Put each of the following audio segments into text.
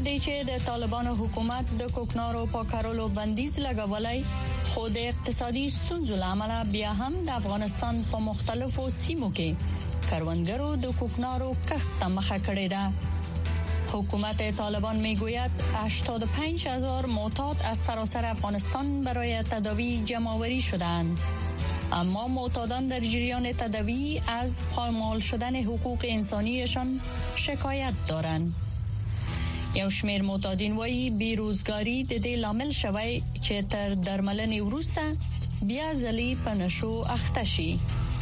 دی چې د طالبانو حکومت د کوکنارو پاکولو بندیز لګولای خو د اقتصادي ستونزو لامل بیا هم د افغانستان په مختلفو سیمو کې کروندګرو د کوکنارو کښت ته مخه کړې ده. حکومت طالبان میگوید 85,000 معتاد از سراسر افغانستان برای تداوی جمع‌آوری شدند. اما معتادان در جریان تداوی از پایمال شدن حقوق انسانیشان شکایت دارند. یو شمیر معتادین وایي بیروزګاری د دې لامل شوی چې تر درملنې وروسته بیا ځلې په نشو اخته شي.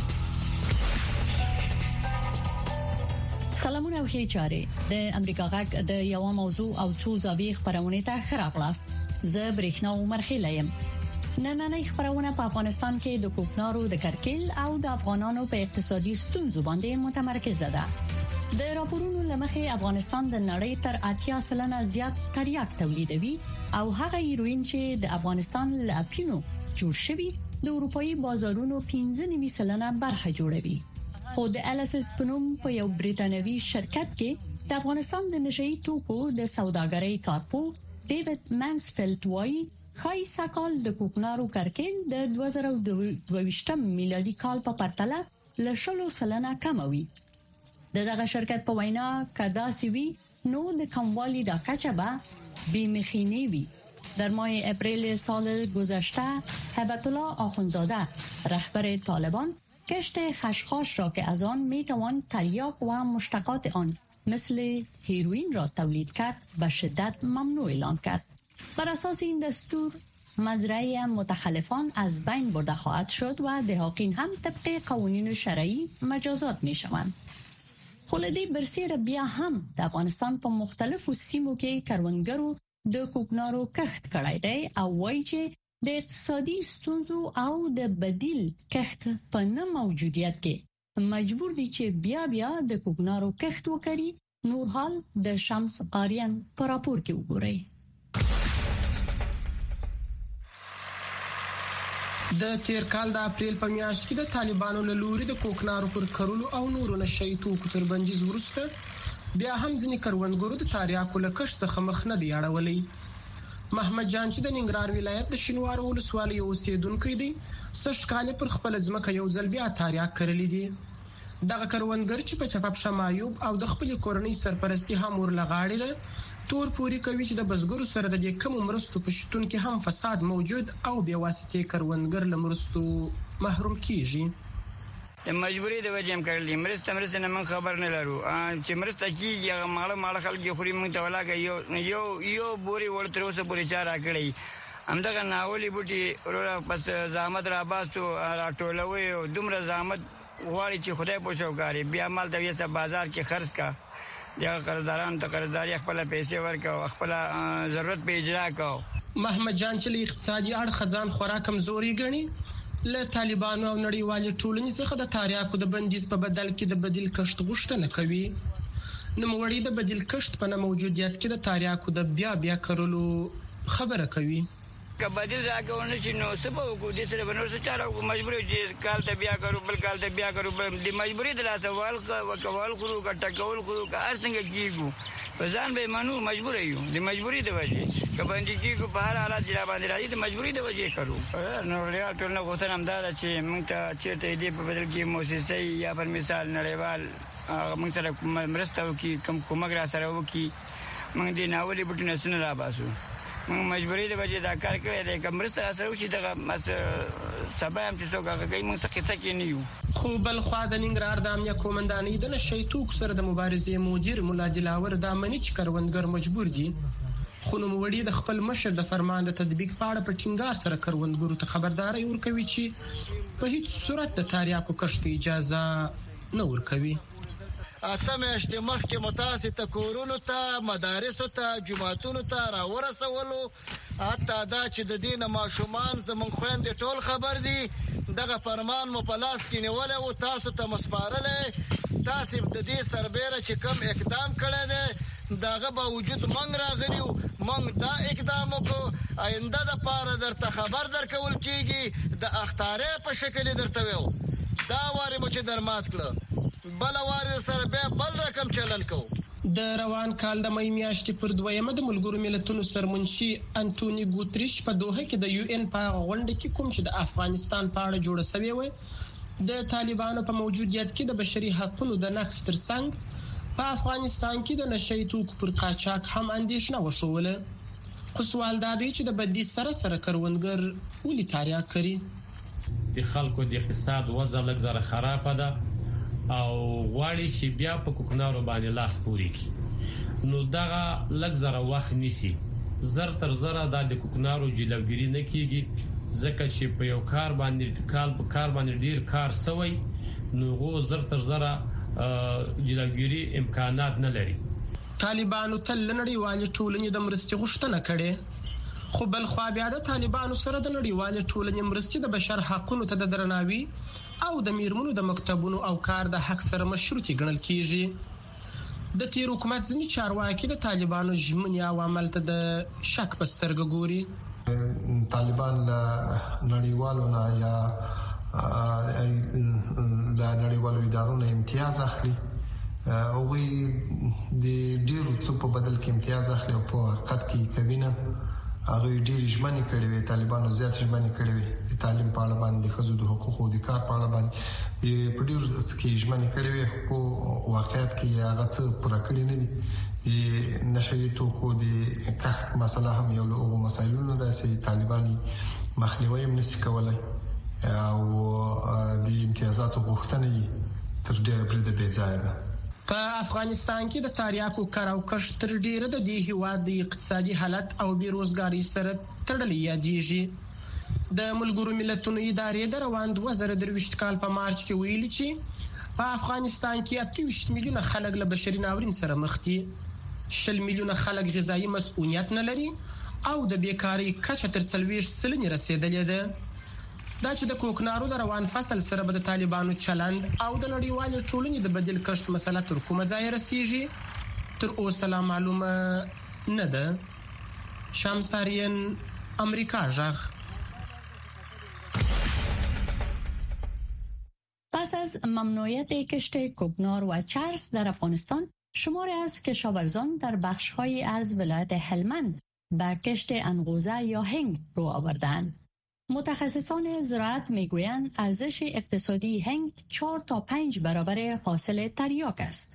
سلامونه او ښه چاره د امریکا غږ د یو موضوع او څو زاویې خبرونه ته خراغلاست. زه برېښنا عمر خیلیم. نننۍ خبرونه په افغانستان کې د کوکنارو د کرکیل او د افغانانو په اقتصادي ستونزو باندې متمرکزه ده. د راپورونو لمخې افغانستان د نړۍ تر 80% زیات تریاک تولیدوي او هغه هیروین چې د افغانستان له اپینو جوړ شوی د اروپאי بازارونو 15% برخه جوړوي. خو د LSS پنوم په یو بریټانوي شرکت کې د افغانستان د نشئی توکو د سوداګرۍ کارپو ډیوډ مانسفیلد وایي خای سکال د کوکنارو کرکیل د 2022 میلادي کال په پرتله له 10% کم وي. دغه شرکت په وینا کدا سیوی نو د کموالی د کچه به بیمخینی وی. در ماه اپریل سال گذشته هبت الله آخونزاده رهبر طالبان کشت خشخاش را که از آن میتوان تریاک و مشتقات آن مثل هیروین را تولید کرد به شدت ممنوع اعلان کرد. بر اساس این دستور مزرعه متخلفان از بین برده خواهد شد و دهاقین هم طبق قوانین شرعی مجازات می شوند. خلدی برسیر بیا هم د افغانستان په مختلفو سیمو کې کروندګرو د کوکنارو کښت کړای دی او وایي چې د اقتصادي ستونزو او د بدیل کښت په نه موجودیت کې مجبور دي چې بیا د کوکنارو کښت وکړي. نورحال د شمس آریان په راپور کې وګورئ. د تیر کال د اپریل په میاشت کې د طالبانو له لوري د کوکنارو پر کرلو او نورو نشئی توکو تر بندیز وروسته بیا هم ځینې کروندګرو د تریاکو له کښت څخه مخ نه دی اړولی. محمد جان چې د ننګرهار ولایت د شینوارو ولسوالۍ اوسیدونکی دی، سږ کال پر خپل ځمکه یو ځل بیا تریاک کرلی دی. دغه کروندګر چې په چپپ شمایوب او د خپل کورنۍ سرپرستی هم ورلغاړي ده تور پوری کوي چې د بزګرو سره د دې کم مرستو په شتون کې هم فساد موجود او بې واسطې کروندګر له مرستو محروم کیږي. د مجبوري د وجه هم کړلی مرسته نه من خبر نه لرو چې مرسته کیږي هغه ماړه خلک خوري موږ ته ولاګه یو بوري ورته اوسه بوري چاره کړی همدغه ناولي بوټي وروره پس زحمت را باسو راټولوي دومره زحمت غواړي چې خدای په شو کاری بیا مال د ویسه بازار کې خرڅ کا یا قرضداران ته قرضداري خپل پیسې ورکاو خپل ضرورت په اجرا کاو. محمد جان چې اقتصادي اړخ ځان خورا کمزوري ګڼي له طالبانو او نړیوال ټولنې څخه د تریاکو د بندیز په بدل کې د بدیل کښت غوښتنه کوي. نوموړي د بدیل کښت په نه موجودیت کې د تریاکو د بیا کرلو خبره کوي. که بدیل راکول نشي نو څه به وکړو د سره بنور څه چاره وکړو مجبور چې کال ته بیا کرو بل کال ته بیا کرو د مجبوری د لاسه وکول خورو کټکول خورو هر څنګه کیږو په ځان به منو مجبور یو د مجبوری د وجه که باندې کیږو په هر حالت چې باندې راځي د مجبوری د وجه کرو. نو ریال ټول نه غوښتنه هم دا چې موږ ته چیرته دې په بدل کې موسسه یا پر مثال نړیوال موږ سره مرسته وکړي کومک را سره وکړي موږ دې ناولي بوټونه سن را باسو موږ مجبوری د وجه دا کار کړی دی که مرسته را سره وشي دغه سبا هم چې څوک هغه کوي موږ څه قصه کې نه یو. خو بل خوا د ننګرهار د امنیه قومندانۍ د نشئی توکو سره د مبارزې مدیر ملا دلاور د امني چې کروندګر مجبور دي خو نوموړي د خپل مشر د فرمان د تطبیق په اړه په ټینګار سره کروندګرو ته خبرداري ورکوي چې په هیڅ صورت د تریاکو کښت اجازه نه ورکوي. اته میاشتې مخکې متاسې ته کورونو ته مدارسو ته جوماتونو ته راورسولو حتی دا چې د دې نه ماشومان زموږ خویندې ټول خبر دي دغه فرمان مو په لاس کې نیولی و تاسو ته مسپارلی تاسې د دې سربیره چې کوم اقدام کړی دی دغه باوجود موږ راغلي وو موږ دا اقدام وکړو آینده دپاره درته خبر درکول کېږي د اختارې په شکل یې درته ویو دا وارې مو چې در مات کړه بل وارې سره بیا بل رقم چلن کوو. د روان کال د مې میاشتې پر 2 د ملګرو ملتونو سرمنشي انټونی ګوتریش په دوحه کې د UN په غونډه کې کوم چې د افغانستان په اړه جوړه شوې و د طالبانو په موجودیت کې د بشري حقوقو د نقض ترڅنګ په افغانستان کې د نشئی توکو پر قاچاق هم اندېښنه وشوله. خو سوال دا دی چې د بدی سره کروندګر ولې تاریخ کړي د خلکو د اقتصاد وضع لږ زره خراب ده او غواړي چې بیا په کوکنارو باندې لاس پوري کړي. نو دغه لږ زره وخت نیسي زر تر زره د کوکنارو جلوګیری نه کیږي ځکه چې په یو کار باندې ډیر کار سوی نو غو زر تر زره جلوګیری امکانات نه لري. طالبانو تل نړیوال ټولنې د مرستې غوښتنه کړې خو بل خو بیا د طالبانو سره د نړیوال ټولنې مرستې د بشر حقوقو ته د درناوي او د میرمنو د مکتبونو او کار د حق سره مشروطي ګڼل کیږي. د تیر حکومت ځینې چارواکي د طالبانو ژمنې او عمل ته د شک په سترګه ګوري. طالبان نړیوالو نه یا د نړیوالو ادارو نه امتیاز اخلي او د ډیرو څه په بدل کې امتیاز اخلي او په حقیقت کې کوي نه هغه ډیر ژمنې کړې وي. طالبانو زیات ژمنې کړې وي د تعلیم په اړه باندې خزو د حقوقو د کار په اړه باندې په ډیر کې ژمنې کړې وي خو واقعیت کې هغه څه پوره کړی نه دي. د نشئی توکو د کښت مسله هم یو له هغو مسایلو ده چې طالبان مخنیوي هم نشي کولای او د امتیازاتو غوښتنې تر ډیره پرې د بې ځایه ده. په افغانستان کې د تاریاکو کار او کښت تر ډیره د دې هیواد د اقتصادي حالت او بیروزګاری سره تړلې یادېږي. د ملګرو ملتونو ادارې د روان 2023 کال په مارچ کې ویلي چې په افغانستان کې 28 میلیونه خلک له بشري ناورین سره مخ دي. 10 میلیونه خلک غذایی مسؤلیت نه لري او د بیکاری کچه تر 40% رسیدلې ده. دا چې د کوکنارو د روان فصل سره به د طالبانو چلند او د نړیوال ټولنې د بدیل کښت مسله تر کومه ځای رسیږي تر اوسه لا معلومه نه ده. شمسارین امریکا ژغ. پس از ممنوعیت کشت کوکنار و چرس در افغانستان شماری از کشاورزان در بخش‌هایی از ولایت هلمند به کشت انقوزه یا هنگ رو آوردند. متخصصان زراعت میگویند ارزش اقتصادی هنگ 4 تا 5 برابر حاصل تریاک است.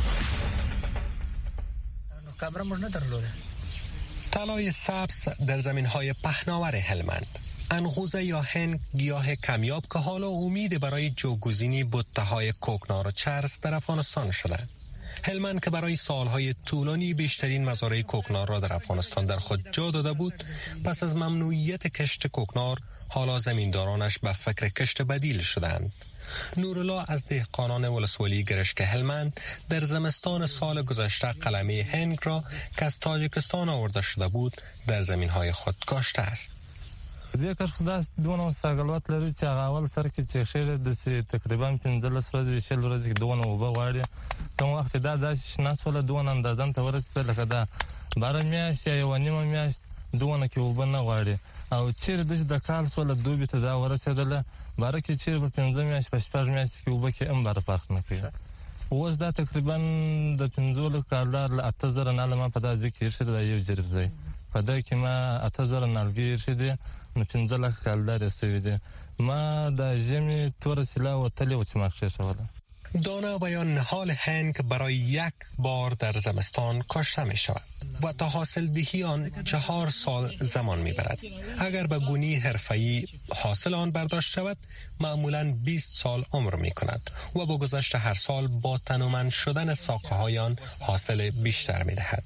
طلای سبز در زمین‌های پهناور هلمند. انقوزه یا هنگ گیاه کمیاب که حالا امید برای جوگزینی بته‌های کوکنار و چرس در افغانستان شده. هلمند که برای سالهای طولانی بیشترین مزارع کوکنار را در افغانستان در خود جا داده بود، پس از ممنوعیت کشت کوکنار حالا زمیندارانش به فکر کشت بدیل شدند. نورالله از دهقانان ولسوالی گرشک هلمند در زمستان سال گذشته قلمه هنگ را که از تاجیکستان آورده شده بود در زمینهای خود کاشته است. دې کښ خداس دونه ساګلوت لري چې اول سر کې چې شیر د تقریبا 15 ورځې شل ورځې کې دونه وبه غواړي کوم وخت دا داسې شناس ولا دونه اندازن ته ورسېده لکه دا 12 میاشتې یا نیمه میاشت دونه کې وبه نه غواړي او چیرې د کال سول دوبي ته دا ورسېدله باره کې چیرې په 15 میاشت په 6 میاشت کې وبه کې هم بار فرق نه کوي. اوس دا تقریبا د 15 کالدار له 8000 نه ما په دا ځکه شته دا یو جریب ځای په دا کې ما 8000 نالګي شته نو 15 لک کالدار سوي دي ما د ژمي تور سلا و تلی و چمخشه شوله. دانه و یا نهال هنگ برای یک بار در زمستان کاشته می شود و تا حاصل دهی آن 4 سال زمان می برد. اگر به گونی حرفه‌ای حاصل آن برداشت شود معمولاً 20 سال عمر می کند و با گذشت هر سال با تنومند شدن ساقه های آن حاصل بیشتر می دهد.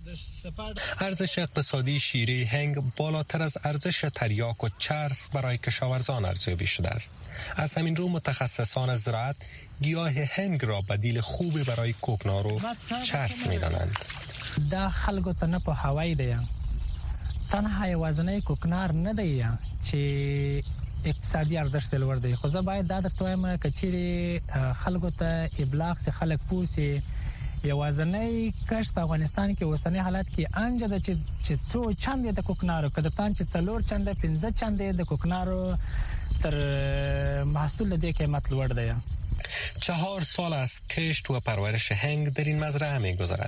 ارزش اقتصادی شیره هنگ بالاتر از ارزش تریاک و چرس برای کشاورزان ارزیابی شده است. از همین رو متخصصان زراعت گیاه هنگ را بدیل خوبی برای کوکنار و چرس می‌دانند. دا خلکو ته نه په هوای دی تنها یوازنی کوکنار نه دی چې اقتصادي ارزښت لور دی خو زه باید دا درته وایم چې خلکو ته ابلاغ سي خلک پوسي یوازنی کښت په افغانستان کې اوسنی حالت کې انجه د چې څو چند د کوکنارو کده تان چې څلور چند 15 چند د کوکنارو تر محصول د قیمت لور دی. 4 سال از کشت و پرورش هنگ در این مزرعه می گذرد.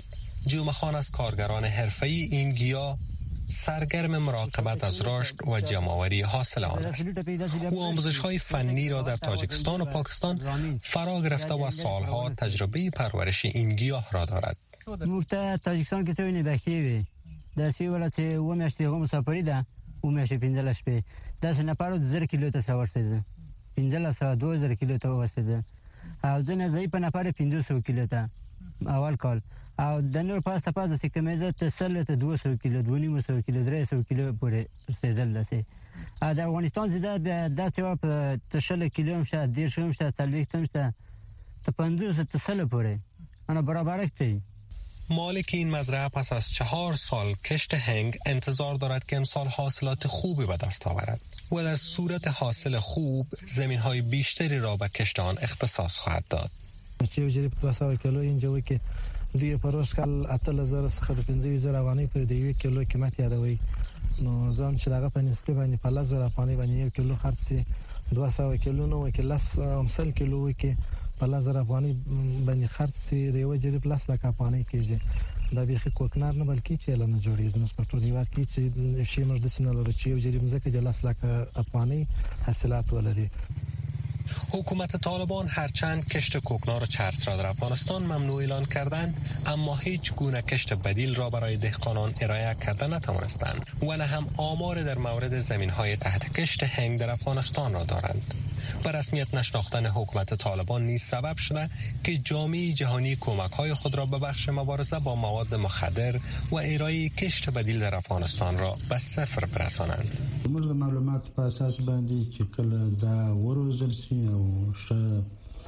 جمعه خان از کارگران حرفه‌ای این گیاه سرگرم مراقبت از رشد و جمع‌آوری حاصل آن است. او آموزش‌های فنی را در تاجیکستان و پاکستان فرا گرفته و سالها تجربه پرورش این گیاه را دارد. مفته تاجیکستان که توی نبخیوی داسی ولات و میشتی هم مسافری ده و میشه 15 شپه داس نفرو 1000 کیلو ته ورسېده 15 2000 کیلو ته ورسېده او د نه ځای په نفر 500 کیلو ته اول کال او د نور پاسته پاسه چې کومه ته سل ته 200 کیلو 200 کیلو 300 کیلو پورې رسېدل داسې د افغانستان زیاده د څه په تشل کیلو مشه 10 مشه 30 مشه ته 500 ته سل پورې انا برابر کړي. مالک این مزرعه پس از 4 سال کشت هنگ انتظار دارد که امسال حاصلات خوبی به دست آورد و در صورت حاصل خوب زمین‌های بیشتری را به کشت آن اختصاص خواهد داد. چې جریب 200 کیلو اینجا کې دوی پروش کال 8000 څخه د 15000 افغانۍ پر د 1 کیلو قیمت یادوي نو ځم چې دغه په نسبت باندې په 1000 افغانۍ باندې 1 کیلو خرڅي 200 کیلو نو کې لس امثال کیلو کې په 1000 افغانۍ باندې خرڅي د یو جریب لس لک افغانۍ کېږي دا به کوکنار نه بلکې چې لنه جوړیږي نو په ټول هیواد کې چې شی مرده سينه لري چې یو جریب زکه د لس لک افغانۍ حاصلات ولري. حکومت طالبان هرچند کشت کوکنار و چرس را در افغانستان ممنوع اعلان کردند اما هیچ گونه کشت بدیل را برای دهقانان ارائه کرده نتوانستند و نه هم آمار در مورد زمین‌های تحت کشت هنگ در افغانستان را دارند. به رسمیت نشناختن حکومت طالبان نیز سبب شده که جامعه جهانی کمک‌های خود را به بخش مبارزه با مواد مخدر و ارائه کشت بدیل در افغانستان را به صفر برسانند. موږ د معلوماتو په اساس باندې چې کله دا وروزل شي او ښه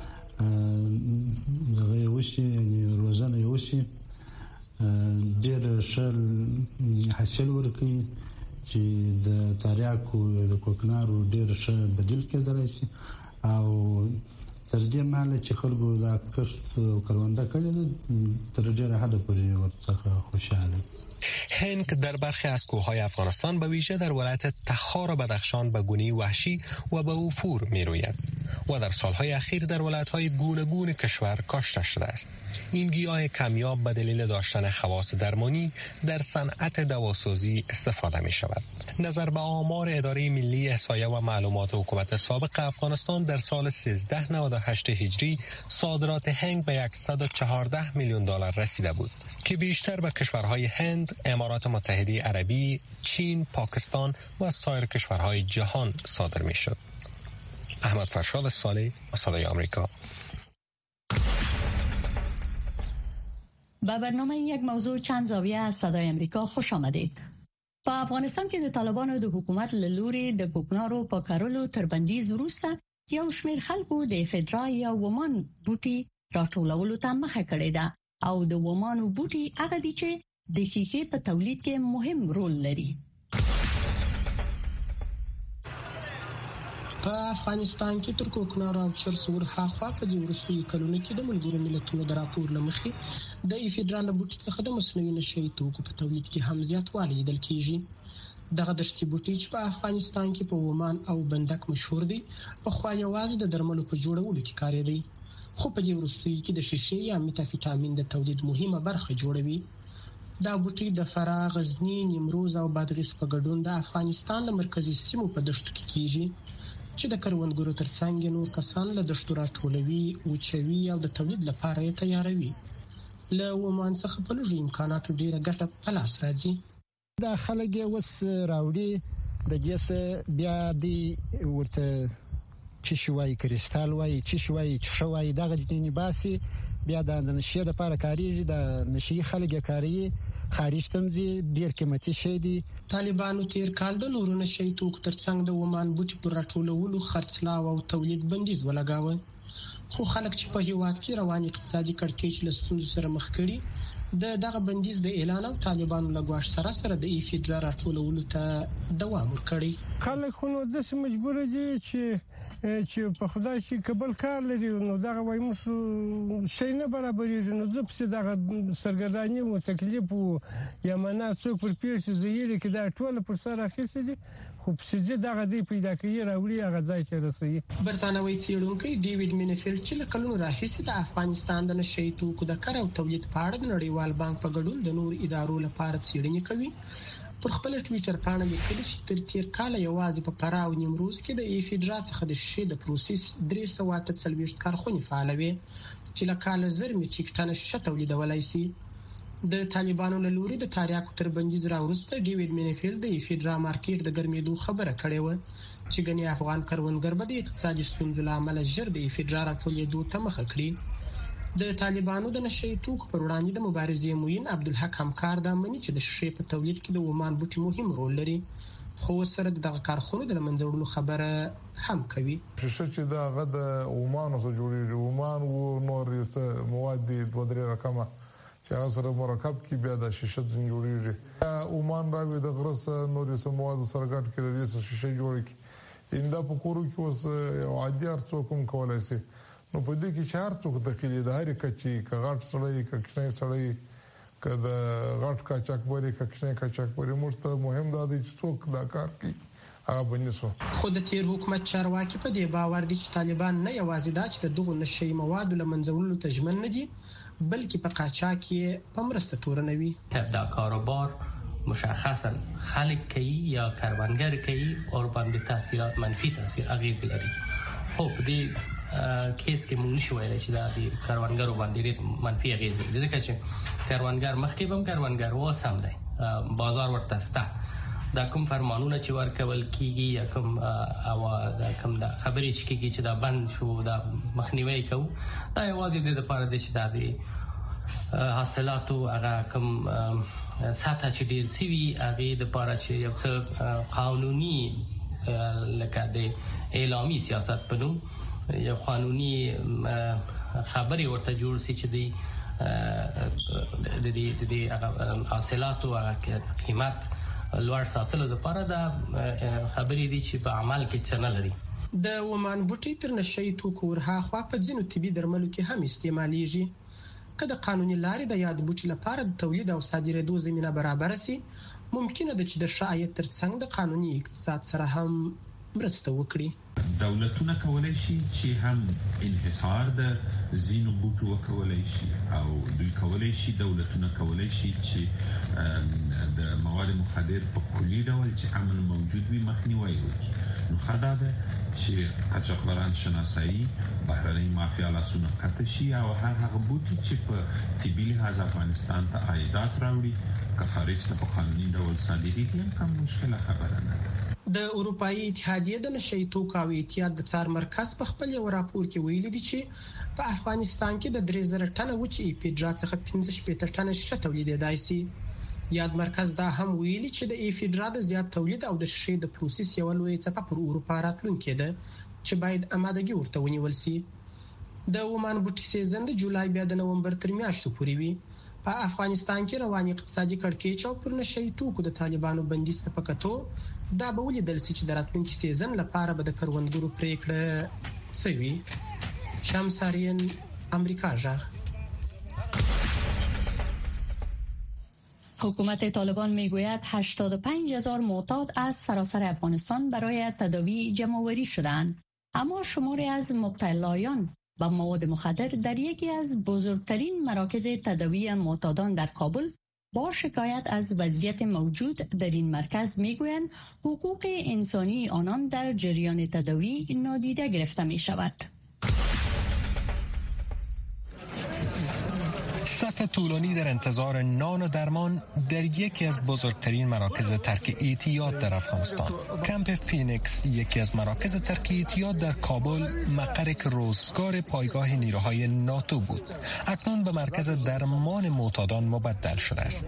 دغه وشي یعنی روزانه وشي ډېر ښه حاصل ورکوي چې د تریاکو د کوکنارو ډېر ښه بدیل کېدلی شي او تر دې مهاله چې خلکو دا کښت کرونده کړې ده تر ډېره حده پورې ورڅخه خوشحاله. هنگ در برخی از کوههای افغانستان به ویژه در ولایت تخار و بدخشان به گونه‌ای وحشی و به وفور می‌روید و در سالهای اخیر در ولایت‌های گوناگون کشور کاشته شده است. این گیاه کمیاب به دلیل داشتن خواص درمانی در صنعت دواسازی استفاده می‌شود. نظر به آمار اداره ملی احصایه و معلومات حکومت سابق افغانستان در سال 1398 هجری صادرات هنگ به 114 میلیون دلار رسیده بود که بیشتر به کشورهای هند، امارات متحده عربی، چین، پاکستان و سایر کشورهای جهان صادر می‌شد. احمد فرشاد صالح، صدای آمریکا. با برنامه یک موضوع چند زاویه از صدای آمریکا خوش آمدید. په افغانستان کې د طالبانو د حکومت له لوري د کوکنارو په کارولو تر بندیز وروسته یو شمېر خلکو د فدرا یا ومان بوټي راټولولو ته مخه کړې ده او د ومانو بوټي هغه دي چې د ښیښې په تولید کې مهم رول لري. په افغانستان کې تر کوکنارو او چرس ورهاخوا په دې وروستیو کلونو کې د ملګرو ملتونو د راپور لمخې د فدرال بوټي څخه د مصنوعي نشي توکو په تولید کې هم زیاتوالی لیدل کیږي. دغه دشتي بوټي چې په افغانستان کې په ومان او بندک مشهور دي په خو یوازې د درملو په جوړولو کې کارېږي خو په دې وروستیو کې د شیشې یا میتافیتامین د تولید مهمه برخه جوړوي. دا بوټي د فراه، غزنی، نیمروز او بادغیس په ګډون د افغانستان د مرکزی سیمو په دشتو کې کیږي چې د کروندګرو ترڅنګ نور کسان له دشتو راټولوي، وچوي او د تولید لپاره یې تیاروي. له ومان څخه په لږ امکاناتو ډیره ګټه په لاس راځي. دا خلک اوس راوړي د جس بیا دی ورته چې شوي کریستال وای چې شوي دغه جنې باسي بیا د نشي لپاره کاریږي د نشي خلک کاریږي خارج تمزي ډیر قیمتي شي دي. طالبانو تیر کال د نورو نشي توکو ترڅنګ د ومان بوټي پر راټولولو خرڅلاو او تولید بندیز ولګاوه خو خلک چې په هیواد کې روان اقتصادي کړکېچ له ستونزو سره مخ کړي دغه بندیز د اعلان او طالبانو لګواش سره د ایفیډرا راټولولو ته دوام ورکړي. خلک خو نو د مجبور دي چې چې په خدای شي کبل کار لري نو دا وایي موږ شي نه برابرېږي نو زه په دغه سرګرداني او تکلیف یا منا څوک پر پیښ زیری کې دا ټول پر سر اخیستي دي خو په سجده دغه دی پیدا کوي راوړي هغه ځای چې رسېږي. برتانوي څېړونکی ډیوډ مینیفیلډ چې له کلونو راهیسې د افغانستان د نشه یي توکو د کار او تولید په اړه د نړیوال بانک په ګډون د نور ادارو لپاره څېړنې کوي پر خپل ټویټر باندې لیکلي چې تر تیر کال یوازې په فراه او نیمروز کې د ایفیډرا څخه د شې د پروسس 340 کارخونې فعال وي چې له کال زر میټریک ټن شې تولیدولای شي. د طالبانو له لوري د تاریاکو تر بندیز راوروسته ډیوډ مینیفیلډ د ایفیډرا مارکیټ د ګرمېدو خبره کړې و چې ګنې افغان کروندګر به د اقتصادي ستونزو له امله ژر د ایفیډرا راټولېدو ته مخه کړي. د طالبانو د نشه یي توکو پر وړاندې د مبارزې موین عبدالحق همکار دا مني چې د شې په تولید کې د ومان بوټي مهم رول لري خو سره دغه کارخونه د منځ وړلو خبره هم کوي. شې چې دا غد ومان سره جوړیږي ومان او نور مواد د 2-3 رقمه چې هغه سره مرکب کې بیا د شیشه جوړیږي ومان راوي د غرس نور مواد سره ګډ کې د دې شیشه جوړیږي انده په کورو کې اوس یو عادي ارڅو کوم کولای شي نو په دې کې چار څوک داخلي د هر کچي کغټ سړی کښنه سړی کده غټ کا چاکبري کښنه کا چاکبري مرته مهم دا دی چې څوک دا کار کوي هغه بنسو. خو د تیر حکومت چارواکي په دې باور دي چې طالبان نه یوازې دا چې د دغو نشه یي موادو له منځولو ته ژمن نه دي بلکې په قاچاق کې په مرسته تورنوي. دا کاروبار مشخصا خلق کوي یا کاروانګر کوي او باندې تاثیرات منفي تاثیر اغیز لري. خو دې کیس کې مونږ شو ویل چې دا د کاروانګرو باندې منفي اغیز لري ځکه چې کاروانګر مخکې هم کاروانګر و سم دی بازار ورته ستا دا کوم فرمانونه چې ورکول کیږي یا کوم او دا کوم دا خبرې چې کیږي چې دا بند شو دا مخنیوي کوي دا یوازې د لپاره د چې د حاصلاتو هغه کوم ساته چې ډیر سی وی هغه د لپاره چې یو څه قانوني لکه د اعلامي سیاست په نوم یو قانوني خبري ورته جوړ سي چې د حاصلاتو قیمت لوړ ساتلو لپاره دا خبري دي چې په عمل کې څه لري. د ومان بوټي تر نشه یي توکو ورهاخوا په ځینو طبي درملو کې هم استعمالېږي. که د قانوني لارې د یاد بوټي لپاره د تولید او صادرېدو زمينه برابر سي ممکنه ده چې د شایعت ترڅنګ د قانوني اقتصاد سره هم مرسته وکړي. دولتونه کولای شي چې هم انحصار د زینو بوټو وکولای شي او دوی کولای شي دولتونه کولای شي چې د مواد مخدر په کلي ډول چې امن موجود وي مخنیوي وکړي. نو خدای ده چې قاچاقبران شناسایی بهرنۍ مافیا لاسونه قطع شي او هر هغه بوټي چې په طبي لحاظ افغانستان ته عایدات راوړي که خارج ته په قانوني ډول صادرېږي هم کوم مشکله خبره نه ده. د اروپאי اتحادیه د نشه یي توکو او احتیاط د څار مرکز په خپل یو راپور کې ویلي دي چې په افغانستان کې د 3000 ټنه وچې ایفیډرا څخه 15 ټنه شې تولیدېدای شي. یاد مرکز دا هم ویلي چې د ایفیډرا د زیات تولید او د شې د پروسس یو لوی څپه پر اروپا راتلونکې ده چې باید آمادګي ورته ونیول شي. د ومان بوټي سیزن د جولای بیا د نومبر تر میاشتو پورې وي. په افغانستان کې روان اقتصادي کړکېچ او پر نشه یي توکو د طالبانو بندیز ته پکاتو دا به ولیدل شي چې د راتلونکي سیزن لپاره به د کروندګرو پریکړه سوي. شمسارین امریکا ژغ. حکومت طالبان میگوید 85,000 معتاد از سراسر افغانستان برای تداوی جمع‌آوری شدند اما شماری از مبتلایان با مواد مخدر در یکی از بزرگترین مراکز تداوی معتادان در کابل با شکایت از وضعیت موجود در این مرکز میگویند حقوق انسانی آنان در جریان تداوی نادیده گرفته می شود. صف طولانی در انتظار نان و درمان در یکی از بزرگترین مراکز ترک اعتیاد در افغانستان. کمپ فینکس یکی از مراکز ترک اعتیاد در کابل مقر روزگار پایگاه نیروهای ناتو بود. اکنون به مرکز درمان معتادان مبدل شده است.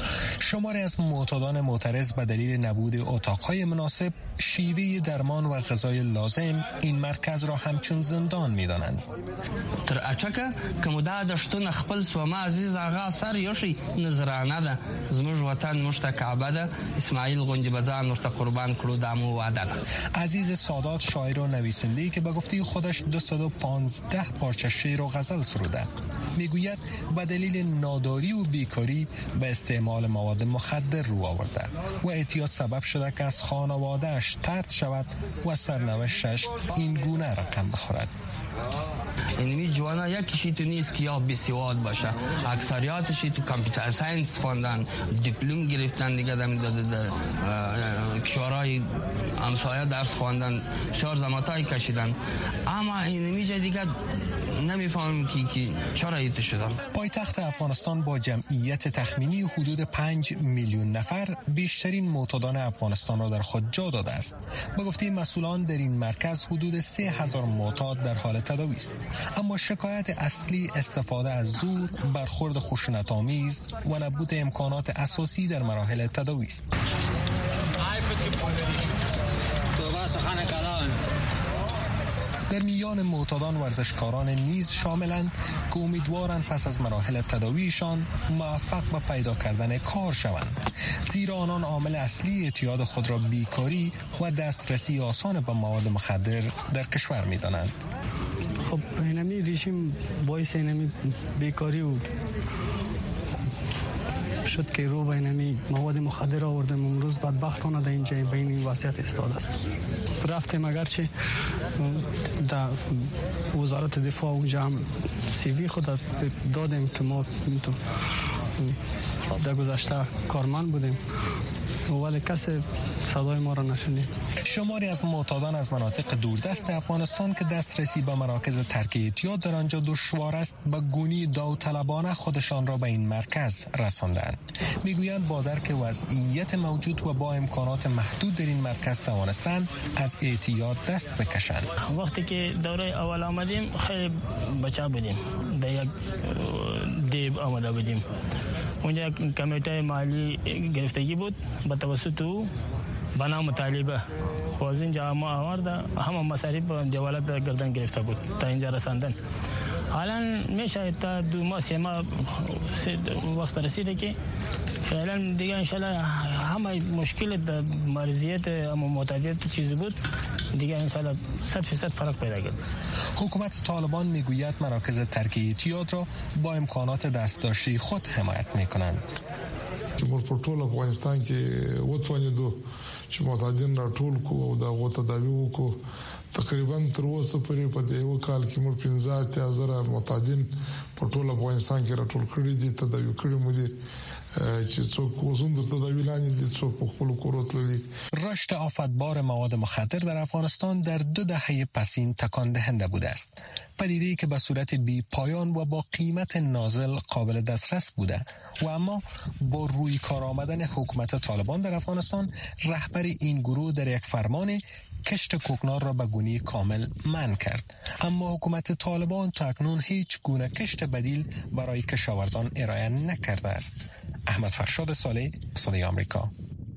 شماری از معتادان معترض به دلیل نبود اتاقهای مناسب، شیوه درمان و غذای لازم این مرکز را همچون زندان می‌دانند. تر اچکه کوم د شتون خپل سوما عزیز آغا سر یوشي نظرانه ده زموږ وطن مشت کعبه ده اسماعیل غنجی بزان ورته قربان کړو دمو وعده ده. عزیز سادات شاعر و نویسنده‌ای که به گفته خودش 215 پارچه شعر و غزل سروده، میگوید به دلیل ناداری و بیکاری به استعمال مواد مخدر رو آورده و اعتیاد سبب شده که از خانواده‌اش طرد شود و سرنوشتش این گونه رقم بخورد. اینمی جوانا یکیشی تو نیست که یا بسیواد باشه، اکثریاتشی تو کامپیوتر ساینس خوندن، دیپلم گرفتن دیگه در کشورهای همسایه درس خوندن، بسیار زحمتایی کشیدن، اما اینمی جای دیگه نمیفهمم که چرا ایتو شدن. پایتخت افغانستان با جمعیت تخمینی حدود 5 میلیون نفر بیشترین معتادان افغانستان را در خود جا داده است. با گفته مسئولان در این مرکز حدود 3000 معتاد در حال تداوی است. اما شکایت اصلی استفاده از زور، برخورد خشونت‌آمیز و نبود امکانات اساسی در مراحل تداوی است. در میان معتادان ورزشکاران نیز شاملند که امیدوارند پس از مراحل تداویشان موفق به پیدا کردن کار شوند، زیرا آنان عامل اصلی اعتیاد خود را بیکاری و دسترسی آسان به مواد مخدر در کشور می‌دانند. خب اینمی رژیم باعث اینمی بیکاری و شد که رو بینمی مواد مخدر آوردم. امروز بدبختانه در اینجا به این وضعیت استاد است. رفتیم اگرچه در وزارت دفاع اونجا هم CV خود دادیم که ما در گذشته کارمند بودیم ولی کسی صدای ما را نشنید. شماری از معتادان از مناطق دوردست افغانستان که دسترسی به مراکز ترک اعتیاد در آنجا دشوار است، به گونی داوطلبانه خودشان را به این مرکز رساندند. میگویند با درک وضعیت موجود و با امکانات محدود در این مرکز توانستند از اعتیاد دست بکشند. وقتی که دوره اول آمدیم خیلی بچه بودیم، در یک دیب آمده بودیم. اونجا کمیته مالی گرفتگی بود به توسط بنا مطالبه و از اینجا ما آورده همه مصارف جوالت گردن گرفته بود تا اینجا رساندن. حالا میشه تا 2 ماه 3 ماه وقت رسیده که فعلا دیگه انشالله همه مشکل مرضیت اما معتادیت چیزی بود دیگه انشالله 100% فرق پیدا کرد. حکومت طالبان میگوید مراکز ترک اعتیاد را با امکانات دستداشتی خود حمایت میکنند. چې موږ په ټول افغانستان کې وتوانیدو چې معتادین راټول کو او دا غو تداوی وکړو. تقریبا تر اوسه پورې په دې وکال کې موږ 15000 معتادین په ټول افغانستان کې راټول کړي دي، تداوی کړي مو دي چې څوک وزن در تداوی لاندې دي، څوک په خپل کورو تللي. رشد آفاتبار مواد مخدر در افغانستان در 2 دهه پسین تکان دهنده بوده است. پدیده‌ای که به صورت بی پایان و با قیمت نازل قابل دسترس بوده و اما با روی کار آمدن حکومت طالبان در افغانستان، رهبر این گروه در یک فرمان کشت کوکنار را به گونه کامل منع کرد. اما حکومت طالبان تا اکنون هیچ گونه کشت بدیل برای کشاورزان ارائه نکرده است. احمد فرشاد صالح، صدای آمریکا.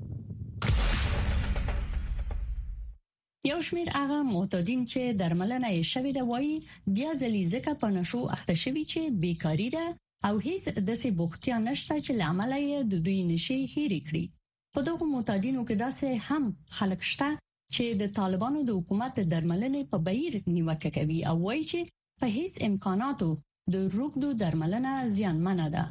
یو شمیر هغه معتادین چې درملنه یې شوې ده وایي بیا ځلې ځکه په نشو اخته شوي چې بیکاری ده او هیڅ داسې بوختیا نشته چې له امله یې د دوی نشي هېرې کړي. په دغو معتادینو کې داسې هم خلک شته چې د طالبانو د حکومت درملنې په بهیر نیوکه کوي او وایي چې په هیڅ امکاناتو د روغدو درملنه زیانمنه ده.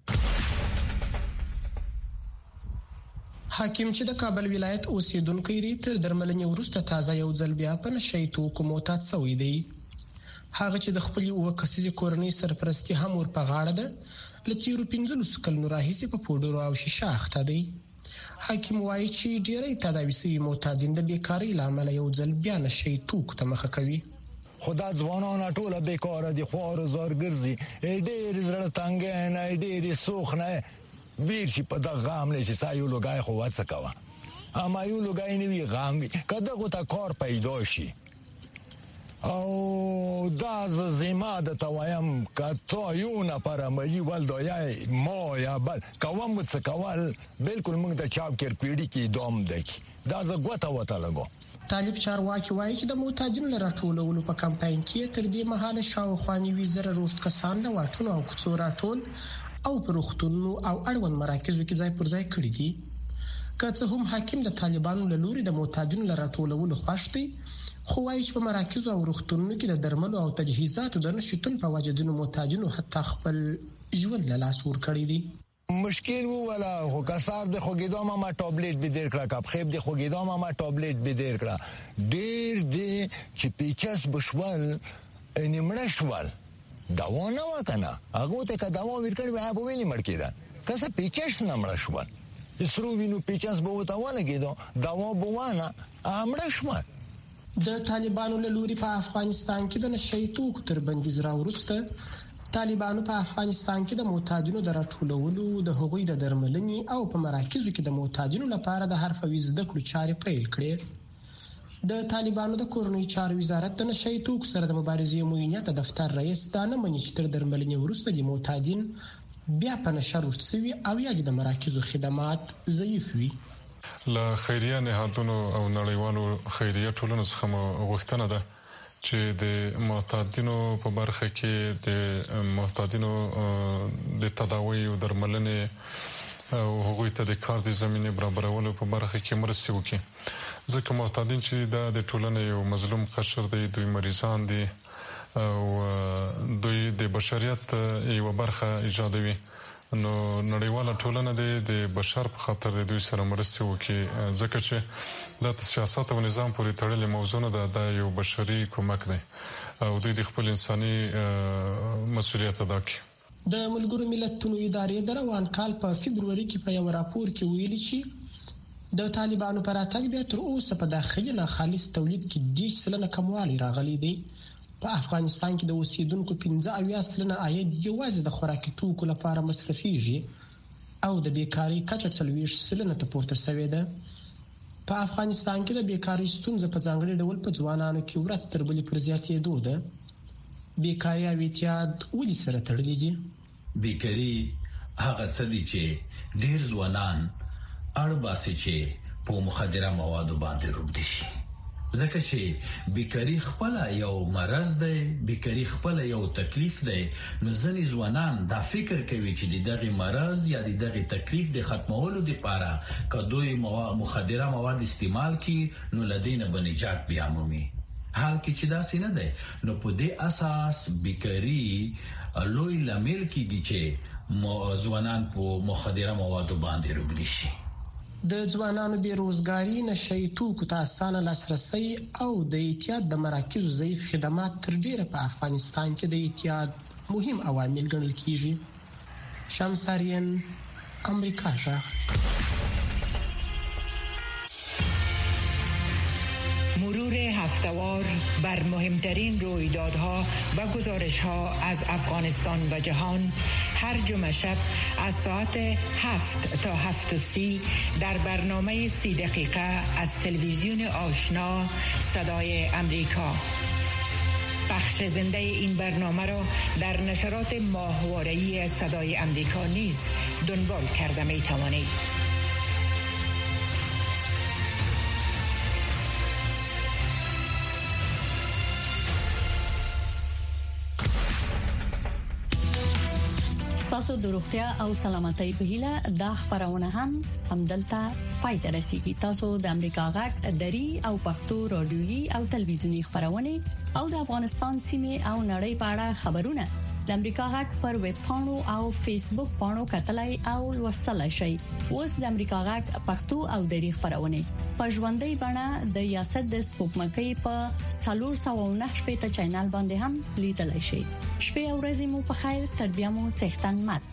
حاکم چې د کابل ولایت اوسیدونکو دی تر درملنې وروسته تازه یو ځل بیا په نشي توکو معتاد شوی دی. هغه چې د خپل یو کسیزي کورنۍ سرپرستی هم ور په غاړه ده، لته یو 15 کلونو راهیسې په پودرو او شیشه اخته دی. حاکم وایي چې ډېری تداوی شوي معتادین د بیکاری لامل یو ځل بیا نشي توکو ته مخه کوي. خدا ځوانان ټول بیکاره دي، خوار زار ګرځي، ډېر زړه تنګ نه، ډېر سوخ نه ویر شي په دغه غام نه چې سایو لګای خو وڅ کوا اما یو لګای نه وی غام کده کو تا کار پیدا شي او دا زما د توایم کته یو نه پر مې ولدو یا مو یا بل کوم څه کول بالکل موږ د چاپ کېر پیډي کې دوم دی دا زه غوته وته لګو. طالب چارواکي وایي چې د معتادینو له راټولولو په کمپاین کې تر دې مهاله شاوخوا 90,000 روغت کسان له واټونو او کوڅو راټول او پر روغتونونو او اړوند مراکزو کې ځای پر ځای کړي دي. که څه هم حاکم د طالبانو له لوري د معتادینو له راټولولو خوښ دی، خو وایي چې په مراکزو او روغتونونو کې د درملو او تجهیزاتو د نشټون په وجه ځینو معتادینو حتی خپل ژوند له لاس ورکړی دی. مشکل ولا خو کسار د خوګیدو ما ټابلیټ به دیر کړه کاپ خیب د خوګیدو ما ټابلیټ به دیر کړه ډیر دی چې پیچس بشول نیمړ شوال داوا نه وکنه هغه ته داوا ورکړی وای په ویلي مړ کېده کسه پیچس نه مړ شوال اسرو وینو پیچس به وته ولګیدو داوا بوانه امړ شوال. د طالبانو له لوري په افغانستان کې د نشئی توکو تر بندیز راوروسته طالبانو په افغانستان کې د معتادینو د راټولولو، د هغوی د درملنې او په مراکزو کې د معتادینو لپاره د حرفوي زده کړو چارې پیل کړې. د طالبانو د کورنۍ چارو وزارت د نشئی توکو سره د مبارزې موینت دفتر رئیس دا نه مني چې تر درملنې وروسته د معتادین بیا په نشه رشد شوي او یا د مراکزو خدمات ضعیف وي. له خیریه نهادونو او نړیوالو خیریه ټولنو څخه غوښتنه ده چې د معتادینو په برخه کې د معتادینو د تداوی او درملنې او هغوی ته د کار د زمینه برابرولو په برخه کې مرسته وکړي، ځکه معتادین چې د ټولنې یو مظلوم قشر دی، دوی مریضان دي او دوی د بشریت یو برخه ایجادوي. نو نړیواله ټولنه د بشر په خاطر د دوی سره مرسته وکړي، ځکه چې د سیاست او نظام پورې تړلې موضوع نه ده، دا یو بشري کومک دی او دوی د خپل انساني مسؤلیت ادا کوي. د ملګرو ملتونو ادارې د روان کال په فبروري کې په یو راپور کې ویلي چې د طالبانو پر اتګ بیا تر اوسه په داخلي ناخالص تولید کې 10% کموالی راغلی دی. په افغانستان کې د اوسیدونکو 15% عاید یوازې د خوراکي توکو لپاره مصرفيږي او د بیکاری کچه 40% ته پورته شوې ده. په افغانستان کې د بیکاری ستونزه په ځانګړي ډول په ځوانانو کې ورځ تر بلې پر زیاتېدو ده. بیکاری او اعتیاد ولې سره تړلي دي؟ بیکاری هغه څه دي چې ډېر ځوانان اړباسي چې په مخدره موادو باندې روبدي شي، ځکه چې بیکاری خپل یو مرض دی، بیکاری خپل یو تکلیف دی. نو ځینې ځوانان دا فکر کوي چې د دغه مرض یا د دغه تکلیف د ختمولو لپاره که دوی مخدره مواد استعمال کړي نو لدینه بنجات بیا مومي، حال کې چې دا سینه ده. نو په دې اساس بیکاری لوی لامل کیږي چې ځوانان په مخدره موادو باندې روبدي شي. د ځوانانو بیروزګاری، نشئی توکو ته اسانه لاسرسي او د اعتیاد د مراکزو ضعیف خدمات تر ډیره په افغانستان کې د اعتیاد مهم عوامل ګڼل کیږي. شمساریان، امریکا شاه. مرور هفته‌وار بر مهمترین رویدادها و گزارش‌ها از افغانستان و جهان هر جمعه شب از ساعت 7 تا 7:30 در برنامه 30 دقیقه از تلویزیون آشنا صدای امریکا. بخش زنده این برنامه را در نشرات ماهواره‌ای صدای امریکا نیز دنبال کرده می توانید. تاسو د روغتیا او سلامتۍ په هیله دا خبرونه هم دلته پای ته رسیدي. تاسو د امریکا غږ دری او پښتو رادیويي او تلویزیونی خبرونه او د افغانستان سیمه او نړۍ په اړه خبرونه د امریکا غږ پر ویب پاڼو او فیسبوک پاڼو کتلای او لوستلای شئ. اوس د امریکا غږ پښتو او دری خبرونه په ژوندۍ بڼه د یاسد د سپوږمکۍ په 409 چینل باندې هم لیدلای شئ. شپه او ورځې مو په خیر، تر بیا مو څښتن مات.